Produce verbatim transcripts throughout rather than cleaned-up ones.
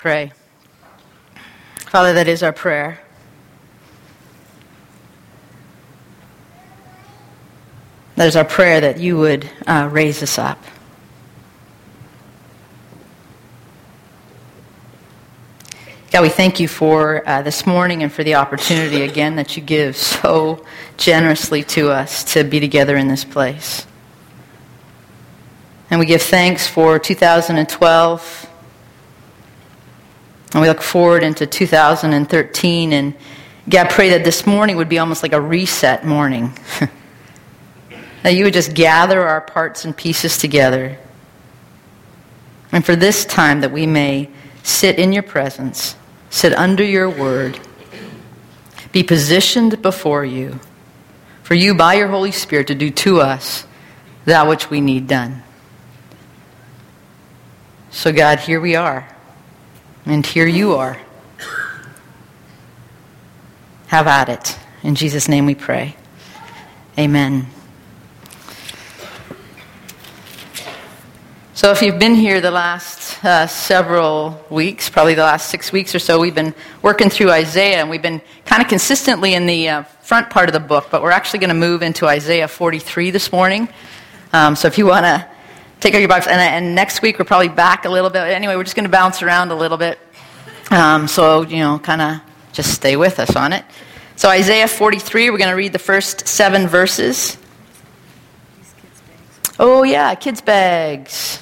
Pray. Father, that is our prayer. That is our prayer that you would uh, raise us up. God, we thank you for uh, this morning and for the opportunity again that you give so generously to us to be together in this place. And we give thanks for two thousand twelve. And we look forward into two thousand thirteen. And God, pray that this morning would be almost like a reset morning. That you would just gather our parts and pieces together. And for this time that we may sit in your presence, sit under your word, be positioned before you, for you by your Holy Spirit to do to us that which we need done. So God, here we are, and here you are. Have at it. In Jesus' name we pray. Amen. So if you've been here the last uh, several weeks, probably the last six weeks or so, we've been working through Isaiah, and we've been kind of consistently in the uh, front part of the book, but we're actually going to move into Isaiah forty-three this morning. Um, so if you want to take out your Bibles, and, and next week we're probably back a little bit. Anyway, we're just going to bounce around a little bit. Um, so, you know, kind of just stay with us on it. So Isaiah forty-three, we're going to read the first seven verses. Oh, yeah, kids' bags.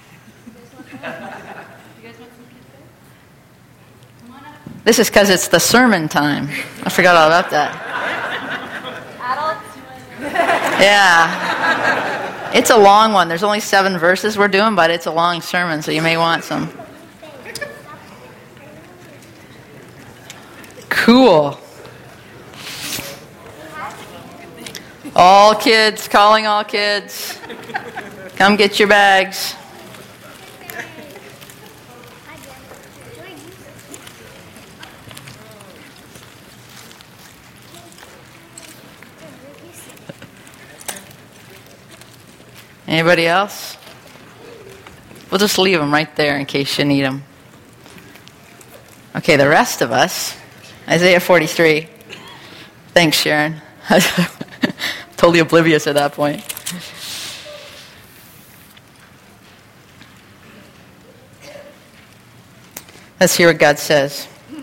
This is because it's the sermon time. I forgot all about that. Adults? Yeah. It's a long one. There's only seven verses we're doing, but it's a long sermon, so you may want some. Cool. All kids, calling all kids. Come get your bags. Anybody else? We'll just leave them right there in case you need them. Okay, the rest of us, Isaiah forty-three. Thanks, Sharon. Totally oblivious at that point. Let's hear what God says.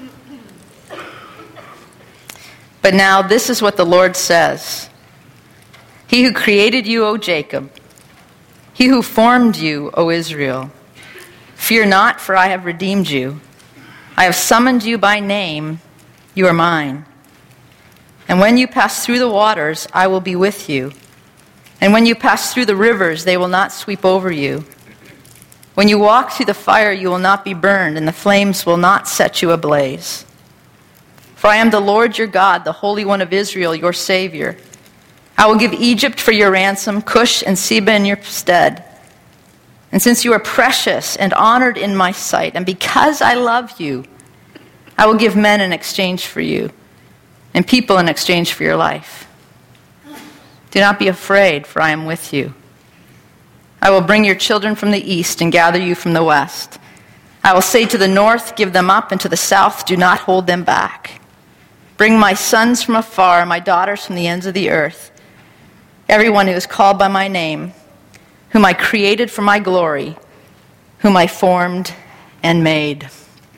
But now this is what the Lord says. He who created you, O Jacob, he who formed you, O Israel, fear not, for I have redeemed you. I have summoned you by name. You are mine. And when you pass through the waters, I will be with you. And when you pass through the rivers, they will not sweep over you. When you walk through the fire, you will not be burned, and the flames will not set you ablaze. For I am the Lord your God, the Holy One of Israel, your Savior. I will give Egypt for your ransom, Cush and Seba in your stead. And since you are precious and honored in my sight, and because I love you, I will give men in exchange for you, and people in exchange for your life. Do not be afraid, for I am with you. I will bring your children from the east and gather you from the west. I will say to the north, give them up, and to the south, do not hold them back. Bring my sons from afar, my daughters from the ends of the earth. Everyone who is called by my name, whom I created for my glory, whom I formed and made.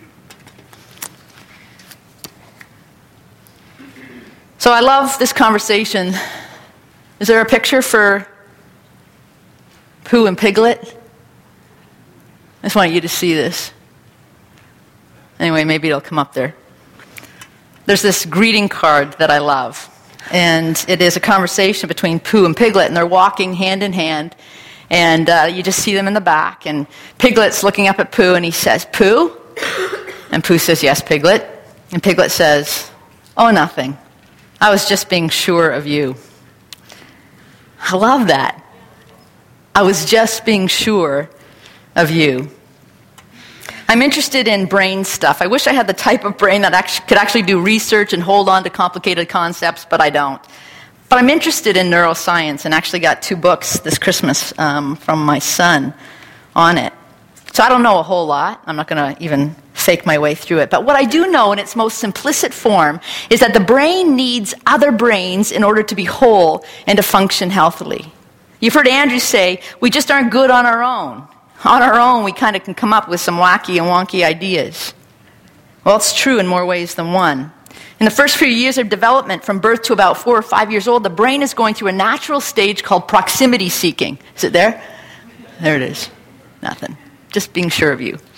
So I love this conversation. Is there a picture for Pooh and Piglet? I just want you to see this. Anyway, maybe it'll come up there. There's this greeting card that I love. And it is a conversation between Pooh and Piglet, and they're walking hand in hand. And uh, you just see them in the back. And Piglet's looking up at Pooh, and he says, "Pooh?" And Pooh says, "Yes, Piglet." And Piglet says, "Oh, nothing. I was just being sure of you." I love that. I was just being sure of you. I'm interested in brain stuff. I wish I had the type of brain that actually, could actually do research and hold on to complicated concepts, but I don't. But I'm interested in neuroscience and actually got two books this Christmas um, from my son on it. So I don't know a whole lot. I'm not going to even fake my way through it. But what I do know in its most simplistic form is that the brain needs other brains in order to be whole and to function healthily. You've heard Andrew say, we just aren't good on our own. On our own, we kind of can come up with some wacky and wonky ideas. Well, it's true in more ways than one. In the first few years of development, from birth to about four or five years old, the brain is going through a natural stage called proximity seeking. Is it there? There it is. Nothing. Just being sure of you.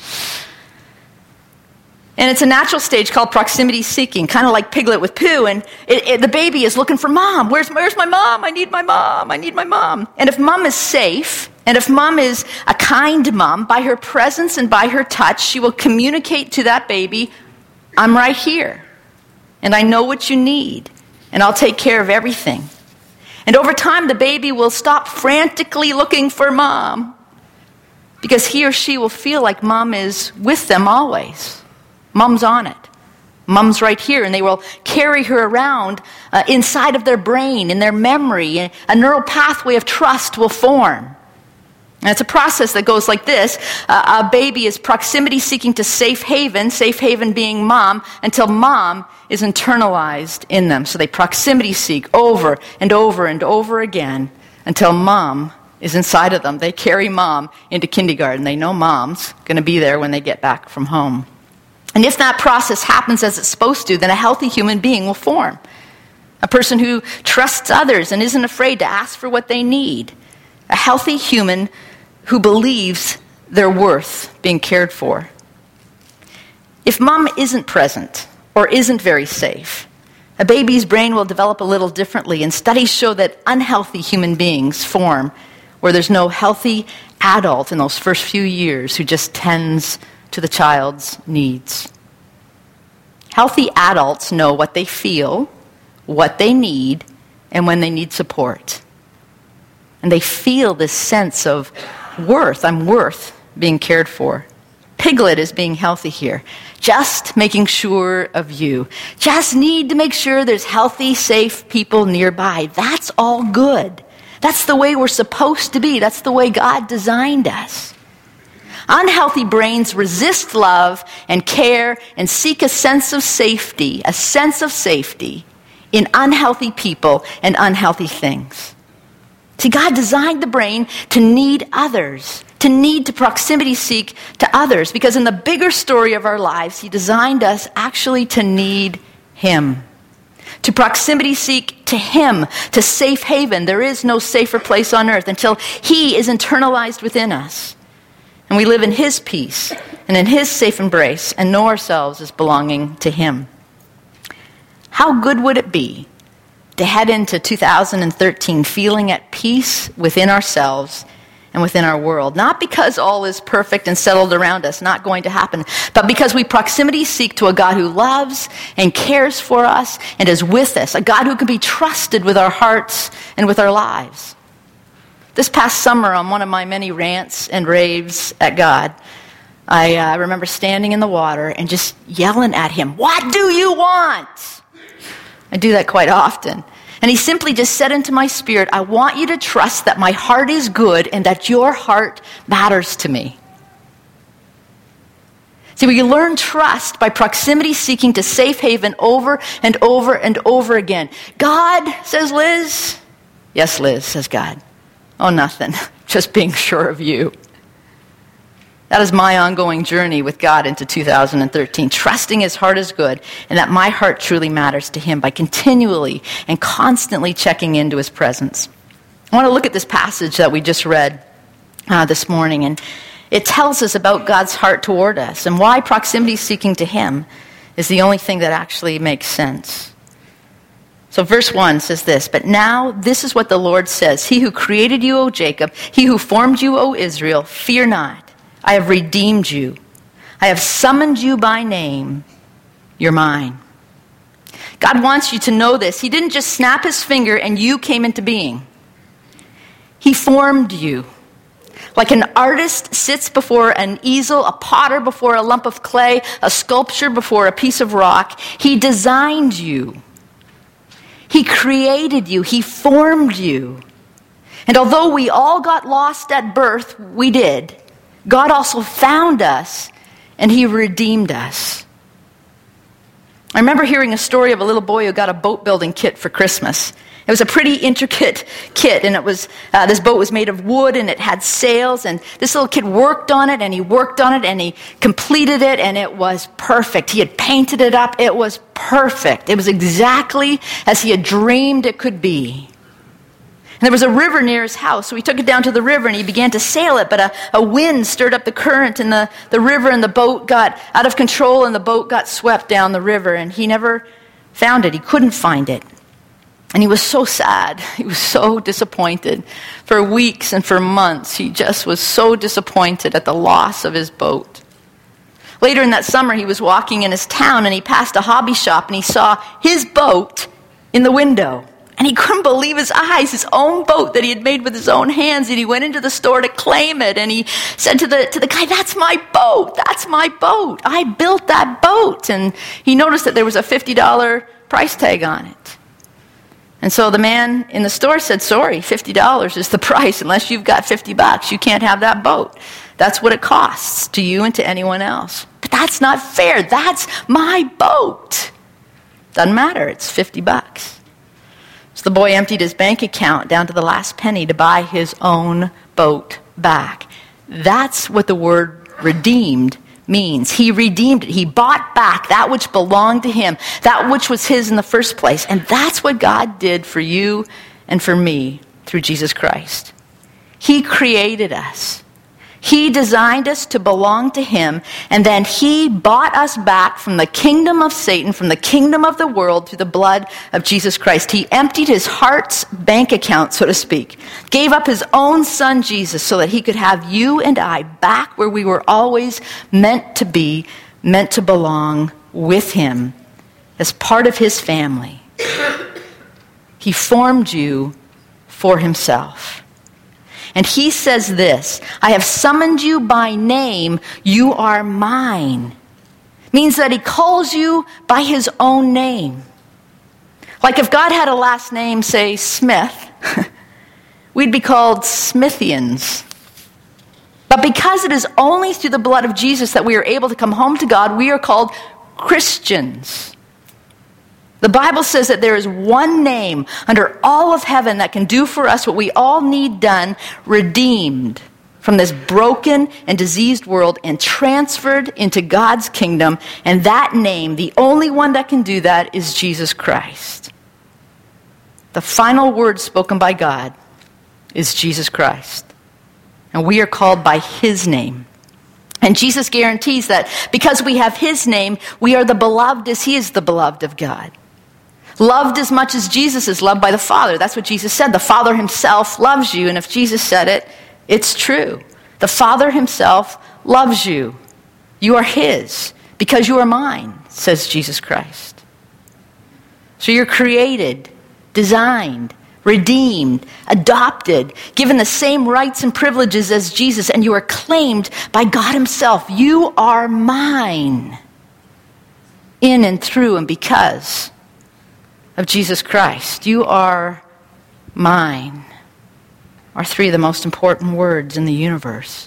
And it's a natural stage called proximity seeking, kind of like Piglet with Pooh. And it, it, the baby is looking for mom. Where's, where's my mom? I need my mom. I need my mom. And if mom is safe, and if mom is a kind mom, by her presence and by her touch, she will communicate to that baby, I'm right here. And I know what you need. And I'll take care of everything. And over time, the baby will stop frantically looking for mom, because he or she will feel like mom is with them always. Mom's on it. Mom's right here. And they will carry her around uh, inside of their brain, in their memory. And a neural pathway of trust will form. And it's a process that goes like this. Uh, a baby is proximity seeking to safe haven, safe haven being mom, until mom is internalized in them. So they proximity seek over and over and over again until mom is inside of them. They carry mom into kindergarten. They know mom's going to be there when they get back from home. And if that process happens as it's supposed to, then a healthy human being will form. A person who trusts others and isn't afraid to ask for what they need. A healthy human who believes they're worth being cared for. If mom isn't present or isn't very safe, a baby's brain will develop a little differently, and studies show that unhealthy human beings form where there's no healthy adult in those first few years who just tends to the child's needs. Healthy adults know what they feel, what they need, and when they need support. And they feel this sense of worth. I'm worth being cared for. Piglet is being healthy here. Just making sure of you. Just need to make sure there's healthy, safe people nearby. That's all good. That's the way we're supposed to be. That's the way God designed us. Unhealthy brains resist love and care and seek a sense of safety, a sense of safety in unhealthy people and unhealthy things. See, God designed the brain to need others, to need to proximity seek to others, because in the bigger story of our lives, he designed us actually to need him. To proximity seek to him, to safe haven. There is no safer place on earth until he is internalized within us. And we live in his peace and in his safe embrace and know ourselves as belonging to him. How good would it be to head into two thousand thirteen feeling at peace within ourselves and within our world? Not because all is perfect and settled around us, not going to happen, but because we proximity seek to a God who loves and cares for us and is with us, a God who can be trusted with our hearts and with our lives. This past summer, on one of my many rants and raves at God, I uh, remember standing in the water and just yelling at him, "What do you want?" I do that quite often. And he simply just said into my spirit, "I want you to trust that my heart is good and that your heart matters to me." See, we learn trust by proximity seeking to safe haven over and over and over again. God, says Liz. Yes, Liz, says God. Oh, nothing. Just being sure of you. That is my ongoing journey with God into two thousand thirteen, trusting his heart is good and that my heart truly matters to him by continually and constantly checking into his presence. I want to look at this passage that we just read uh, this morning, and it tells us about God's heart toward us and why proximity seeking to him is the only thing that actually makes sense. So verse one says this, "But now this is what the Lord says, He who created you, O Jacob, he who formed you, O Israel, fear not. I have redeemed you. I have summoned you by name. You're mine." God wants you to know this. He didn't just snap his finger and you came into being. He formed you. Like an artist sits before an easel, a potter before a lump of clay, a sculpture before a piece of rock, he designed you. He created you. He formed you. And although we all got lost at birth, we did. God also found us and he redeemed us. I remember hearing a story of a little boy who got a boat building kit for Christmas. It was a pretty intricate kit, and it was uh, this boat was made of wood, and it had sails, and this little kid worked on it, and he worked on it, and he completed it, and it was perfect. He had painted it up. It was perfect. It was exactly as he had dreamed it could be. And there was a river near his house, so he took it down to the river, and he began to sail it, but a, a wind stirred up the current in the, the river, and the boat got out of control, and the boat got swept down the river, and he never found it. He couldn't find it. And he was so sad. He was so disappointed. For weeks and for months, he just was so disappointed at the loss of his boat. Later in that summer, he was walking in his town, and he passed a hobby shop, and he saw his boat in the window. And he couldn't believe his eyes, his own boat that he had made with his own hands. And he went into the store to claim it. And he said to the, to the guy, "That's my boat. That's my boat. I built that boat." And he noticed that there was a fifty dollars price tag on it. And so the man in the store said, "Sorry, fifty dollars is the price. Unless you've got fifty bucks, you can't have that boat. That's what it costs to you and to anyone else." "But that's not fair. That's my boat." "Doesn't matter. It's fifty bucks. So the boy emptied his bank account down to the last penny to buy his own boat back. That's what the word redeemed means. He redeemed it. He bought back that which belonged to him, that which was his in the first place. And that's what God did for you and for me through Jesus Christ. He created us. He designed us to belong to him, and then he bought us back from the kingdom of Satan, from the kingdom of the world, through the blood of Jesus Christ. He emptied his heart's bank account, so to speak, gave up his own son, Jesus, so that he could have you and I back where we were always meant to be, meant to belong with him as part of his family. He formed you for himself. And he says this, "I have summoned you by name, you are mine." Means that he calls you by his own name. Like if God had a last name, say Smith, we'd be called Smithians. But because it is only through the blood of Jesus that we are able to come home to God, we are called Christians. The Bible says that there is one name under all of heaven that can do for us what we all need done, redeemed from this broken and diseased world and transferred into God's kingdom. And that name, the only one that can do that, is Jesus Christ. The final word spoken by God is Jesus Christ. And we are called by his name. And Jesus guarantees that because we have his name, we are the beloved as he is the beloved of God. Loved as much as Jesus is loved by the Father. That's what Jesus said. The Father himself loves you. And if Jesus said it, it's true. The Father himself loves you. You are his because you are mine, says Jesus Christ. So you're created, designed, redeemed, adopted, given the same rights and privileges as Jesus, and you are claimed by God himself. You are mine in and through and because of Jesus Christ. You are mine are three of the most important words in the universe.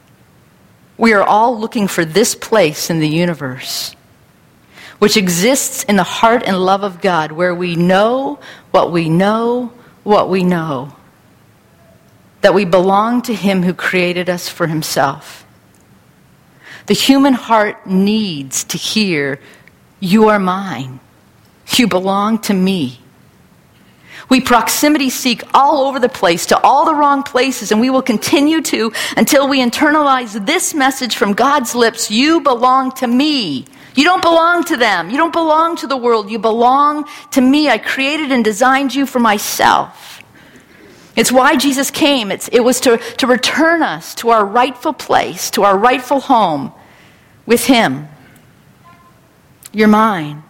We are all looking for this place in the universe, which exists in the heart and love of God, where we know what we know, what we know, that we belong to him who created us for himself. The human heart needs to hear, "You are mine. You belong to me." We proximity seek all over the place, to all the wrong places, and we will continue to until we internalize this message from God's lips: "You belong to me. You don't belong to them. You don't belong to the world. You belong to me. I created and designed you for myself." It's why Jesus came. It's, it was to, to return us to our rightful place, to our rightful home with him. You're mine.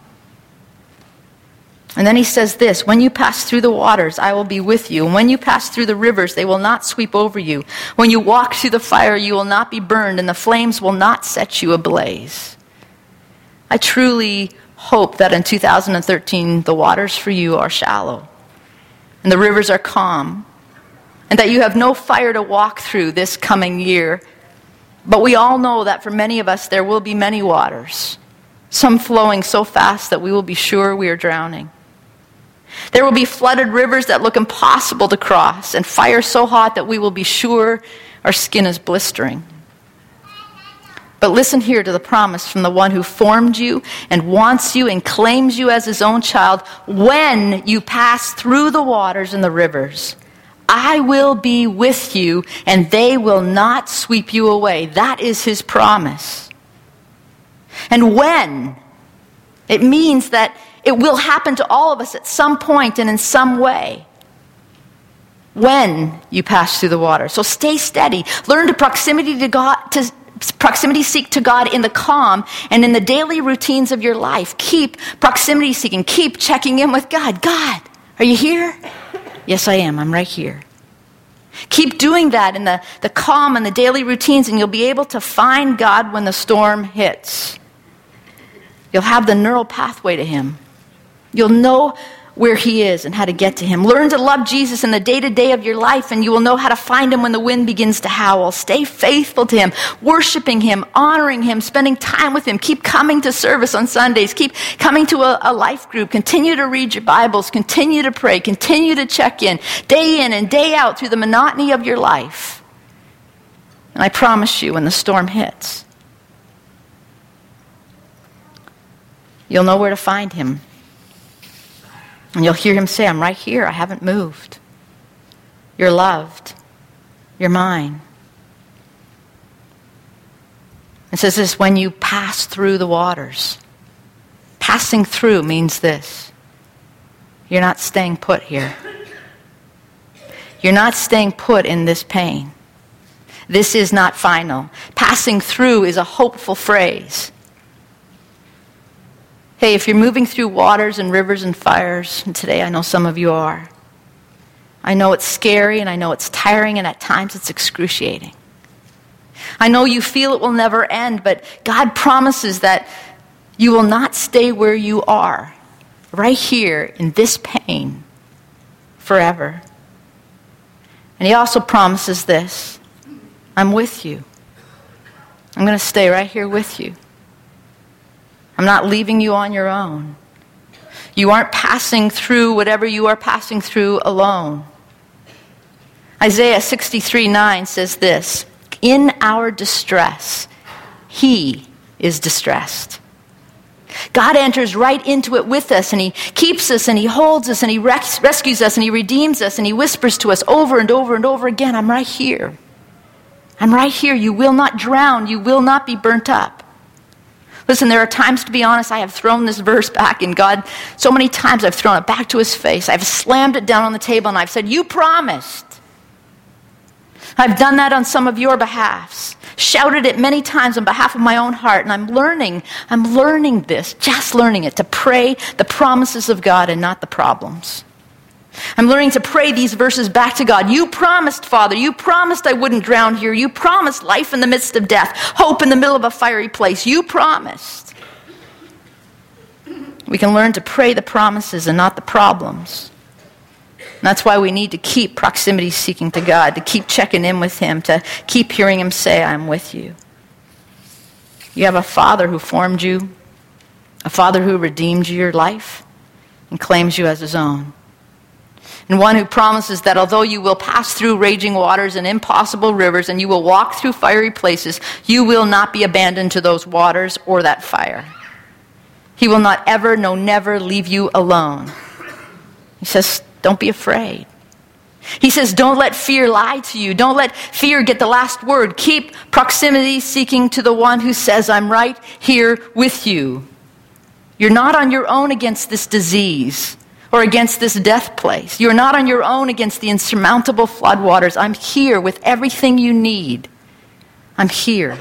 And then he says this: "When you pass through the waters, I will be with you. And when you pass through the rivers, they will not sweep over you. When you walk through the fire, you will not be burned, and the flames will not set you ablaze." I truly hope that in two thousand thirteen, the waters for you are shallow, and the rivers are calm, and that you have no fire to walk through this coming year, But we all know that for many of us there will be many waters, some flowing so fast that we will be sure we are drowning. There will be flooded rivers that look impossible to cross, and fire so hot that we will be sure our skin is blistering. But listen here to the promise from the one who formed you and wants you and claims you as his own child. When you pass through the waters and the rivers, I will be with you, and they will not sweep you away. That is his promise. And when, it means that it will happen to all of us at some point and in some way. When you pass through the water. So stay steady. Learn to proximity to God, to proximity seek to God in the calm and in the daily routines of your life. Keep proximity seeking. Keep checking in with God. God, are you here? Yes, I am. I'm right here. Keep doing that in the, the calm and the daily routines, and you'll be able to find God when the storm hits. You'll have the neural pathway to him. You'll know where he is and how to get to him. Learn to love Jesus in the day-to-day of your life, and you will know how to find him when the wind begins to howl. Stay faithful to him, worshiping him, honoring him, spending time with him. Keep coming to service on Sundays. Keep coming to a, a life group. Continue to read your Bibles. Continue to pray. Continue to check in day in and day out through the monotony of your life. And I promise you, when the storm hits, you'll know where to find him. And you'll hear him say, I'm right here. I haven't moved. You're loved. You're mine. It says this, when you pass through the waters. Passing through means this. You're not staying put here. You're not staying put in this pain. This is not final. Passing through is a hopeful phrase. Hey, if you're moving through waters and rivers and fires, and today I know some of you are, I know it's scary and I know it's tiring and at times it's excruciating. I know you feel it will never end, but God promises that you will not stay where you are, right here in this pain, forever. And he also promises this, I'm with you. I'm going to stay right here with you. I'm not leaving you on your own. You aren't passing through whatever you are passing through alone. Isaiah sixty-three nine says this, in our distress, he is distressed. God enters right into it with us, and he keeps us, and he holds us, and he res- rescues us, and he redeems us, and he whispers to us over and over and over again, I'm right here. I'm right here. You will not drown. You will not be burnt up. Listen, there are times, to be honest, I have thrown this verse back in God. So many times I've thrown it back to his face. I've slammed it down on the table and I've said, you promised. I've done that on some of your behalfs. Shouted it many times on behalf of my own heart. And I'm learning, I'm learning this, just learning it, to pray the promises of God and not the problems. I'm learning to pray these verses back to God. You promised, Father. You promised I wouldn't drown here. You promised life in the midst of death, hope in the middle of a fiery place. You promised. We can learn to pray the promises and not the problems. And that's why we need to keep proximity seeking to God, to keep checking in with him, to keep hearing him say, I'm with you. You have a Father who formed you, a Father who redeemed your life and claims you as his own. And one who promises that although you will pass through raging waters and impossible rivers, and you will walk through fiery places, you will not be abandoned to those waters or that fire. He will not ever, no never leave you alone. He says, don't be afraid. He says, don't let fear lie to you. Don't let fear get the last word. Keep proximity seeking to the one who says, I'm right here with you. You're not on your own against this disease or against this death place. You're not on your own against the insurmountable floodwaters. I'm here with everything you need. I'm here.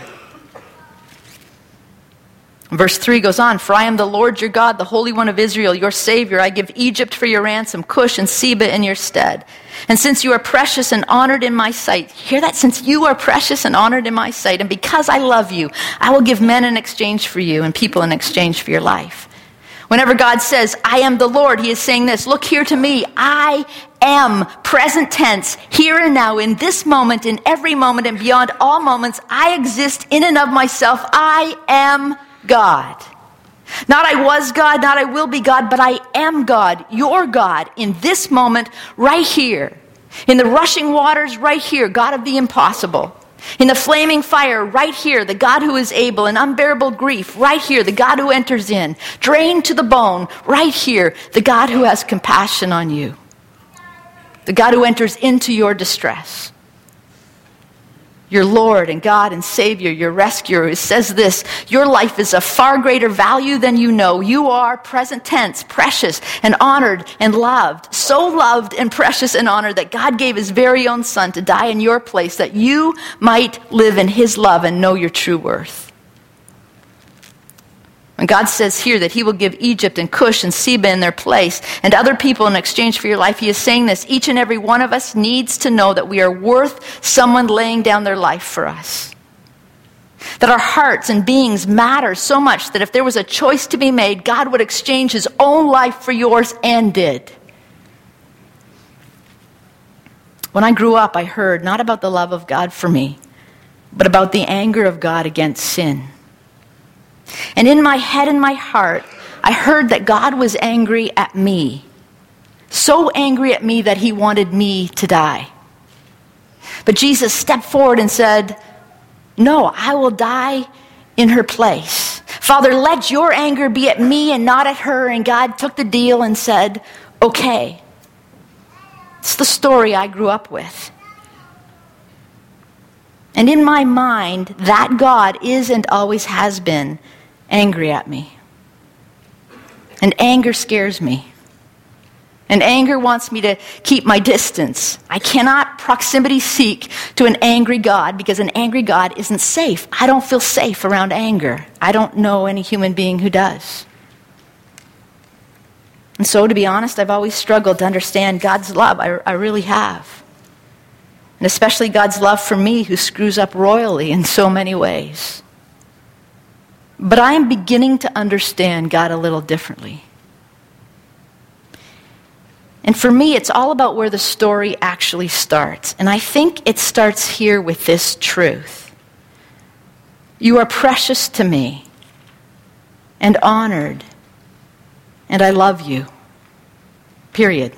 Verse three goes on, for I am the Lord your God, the Holy One of Israel, your Savior. I give Egypt for your ransom, Cush and Seba in your stead. And since you are precious and honored in my sight, hear that? Since you are precious and honored in my sight, and because I love you, I will give men in exchange for you and people in exchange for your life. Whenever God says, I am the Lord, he is saying this, look here to me. I am, present tense, here and now, in this moment, in every moment, and beyond all moments. I exist in and of myself. I am God. Not I was God, not I will be God, but I am God, your God, in this moment, right here. In the rushing waters, right here, God of the impossible. In the flaming fire, right here, the God who is able. In unbearable grief, right here, the God who enters in. Drained to the bone, right here, the God who has compassion on you. The God who enters into your distress. Your Lord and God and Savior, your rescuer, who says this, your life is of far greater value than you know. You are, present tense, precious and honored and loved. So loved and precious and honored that God gave his very own Son to die in your place that you might live in his love and know your true worth. When God says here that he will give Egypt and Cush and Seba in their place and other people in exchange for your life, he is saying this. Each and every one of us needs to know that we are worth someone laying down their life for us. That our hearts and beings matter so much that if there was a choice to be made, God would exchange his own life for yours and did. When I grew up, I heard not about the love of God for me, but about the anger of God against sin. And in my head and my heart, I heard that God was angry at me. So angry at me that he wanted me to die. But Jesus stepped forward and said, no, I will die in her place. Father, let your anger be at me and not at her. And God took the deal and said, okay. It's the story I grew up with. And in my mind, that God is and always has been angry at me. And anger scares me. And anger wants me to keep my distance. I cannot proximity seek to an angry God because an angry God isn't safe. I don't feel safe around anger. I don't know any human being who does. And so, to be honest, I've always struggled to understand God's love. I, I really have. And especially God's love for me, who screws up royally in so many ways. But I am beginning to understand God a little differently. And for me, it's all about where the story actually starts. And I think it starts here with this truth. You are precious to me and honored, and I love you. Period.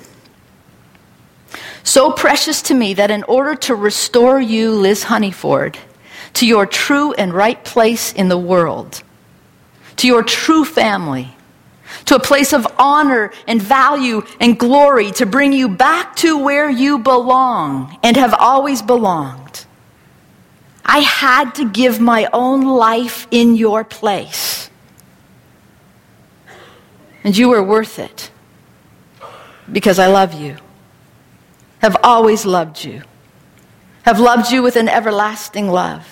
So precious to me that in order to restore you, Liz Honeyford, to your true and right place in the world, to your true family, to a place of honor and value and glory, to bring you back to where you belong and have always belonged, I had to give my own life in your place. And you were worth it because I love you, have always loved you, have loved you with an everlasting love.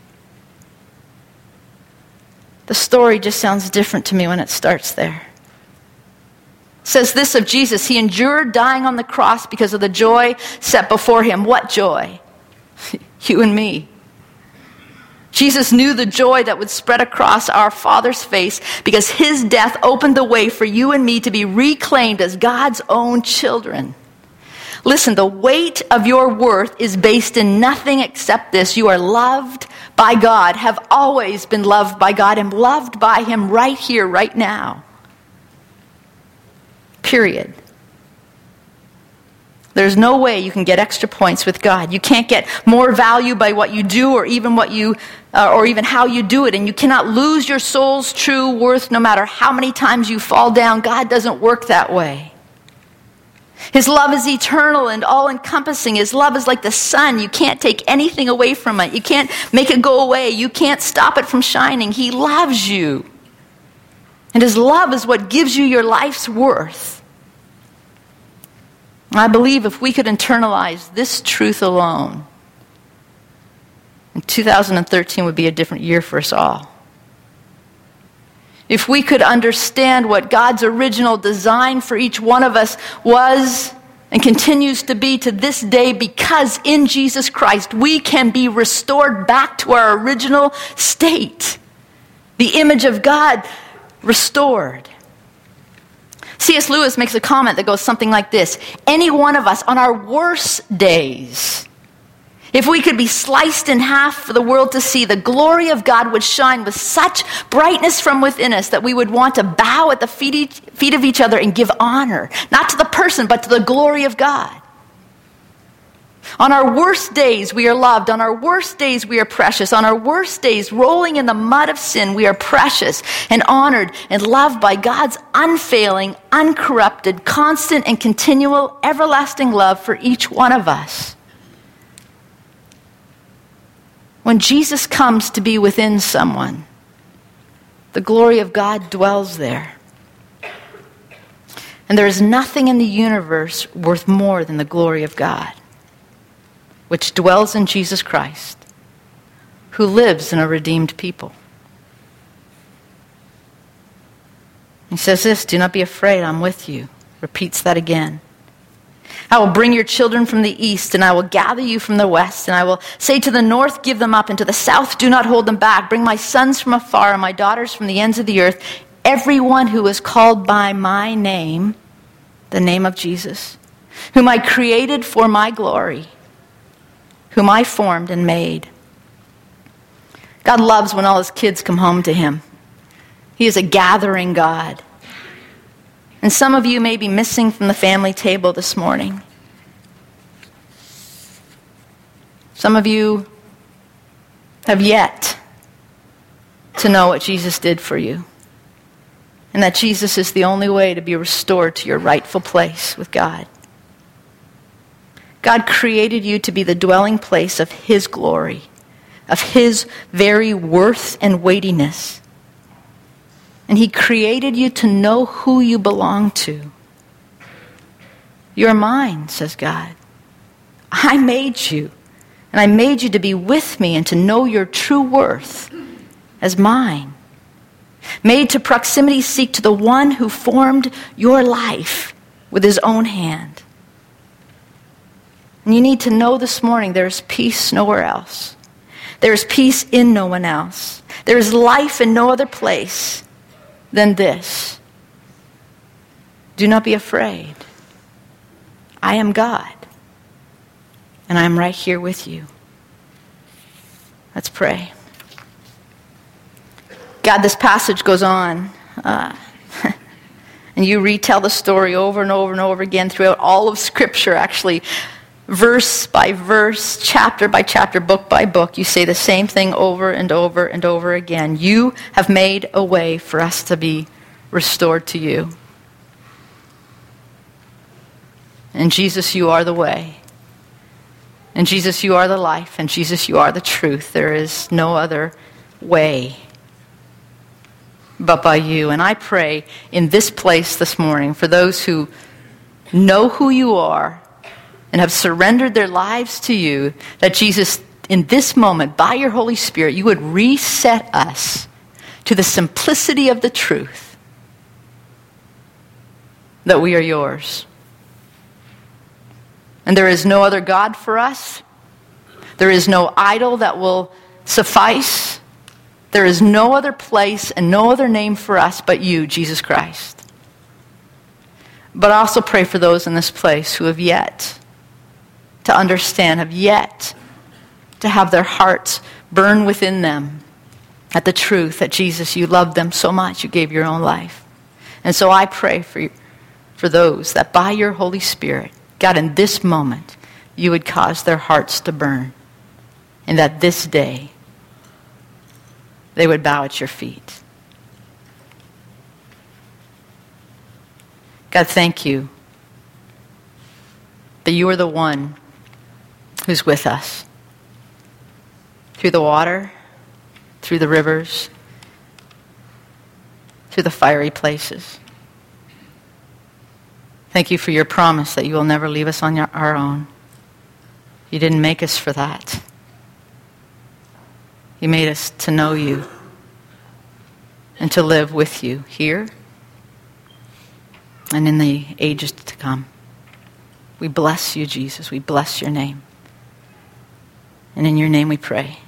The story just sounds different to me when it starts there. It says this of Jesus, he endured dying on the cross because of the joy set before him. What joy? You and me. Jesus knew the joy that would spread across our Father's face because his death opened the way for you and me to be reclaimed as God's own children. Listen, the weight of your worth is based in nothing except this. You are loved by God, have always been loved by God, and loved by him right here, right now. Period. There's no way you can get extra points with God. You can't get more value by what you do or even what you uh, or even how you do it, and you cannot lose your soul's true worth no matter how many times you fall down. God doesn't work that way. His love is eternal and all-encompassing. His love is like the sun. You can't take anything away from it. You can't make it go away. You can't stop it from shining. He loves you. And his love is what gives you your life's worth. I believe if we could internalize this truth alone, two thousand thirteen would be a different year for us all. If we could understand what God's original design for each one of us was and continues to be to this day, because in Jesus Christ we can be restored back to our original state. The image of God restored. C S Lewis makes a comment that goes something like this: any one of us on our worst days, if we could be sliced in half for the world to see, the glory of God would shine with such brightness from within us that we would want to bow at the feet of each other and give honor, not to the person, but to the glory of God. On our worst days, we are loved. On our worst days, we are precious. On our worst days, rolling in the mud of sin, we are precious and honored and loved by God's unfailing, uncorrupted, constant and continual, everlasting love for each one of us. When Jesus comes to be within someone, the glory of God dwells there. And there is nothing in the universe worth more than the glory of God, which dwells in Jesus Christ, who lives in a redeemed people. He says this: do not be afraid, I'm with you. Repeats that again. I will bring your children from the east, and I will gather you from the west, and I will say to the north, give them up, and to the south, do not hold them back. Bring my sons from afar and my daughters from the ends of the earth. Everyone who is called by my name, the name of Jesus, whom I created for my glory, whom I formed and made. God loves when all his kids come home to him. He is a gathering God. And some of you may be missing from the family table this morning. Some of you have yet to know what Jesus did for you, and that Jesus is the only way to be restored to your rightful place with God. God created you to be the dwelling place of his glory, of his very worth and weightiness. And he created you to know who you belong to. You're mine, says God. I made you, and I made you to be with me and to know your true worth as mine. Made to proximity seek to the one who formed your life with his own hand. And you need to know this morning there is peace nowhere else. There is peace in no one else. There is life in no other place than this. Do not be afraid. I am God, and I am right here with you. Let's pray. God, this passage goes on, uh, and you retell the story over and over and over again throughout all of Scripture, actually, verse by verse, chapter by chapter, book by book. You say the same thing over and over and over again. You have made a way for us to be restored to you. And Jesus, you are the way. And Jesus, you are the life. And Jesus, you are the truth. There is no other way but by you. And I pray in this place this morning for those who know who you are and have surrendered their lives to you, that Jesus, in this moment, by your Holy Spirit, you would reset us to the simplicity of the truth that we are yours. And there is no other God for us. There is no idol that will suffice. There is no other place and no other name for us but you, Jesus Christ. But I also pray for those in this place who have yet to understand, have yet to have their hearts burn within them at the truth that Jesus, you loved them so much, you gave your own life. And so I pray for you, for those that by your Holy Spirit, God, in this moment, you would cause their hearts to burn, and that this day they would bow at your feet. God, thank you that you are the one who's with us through the water, through the rivers, through the fiery places. Thank you for your promise that you will never leave us on our own. You didn't make us for that. You made us to know you and to live with you here and in the ages to come. We bless you, Jesus. We bless your name. And in your name we pray.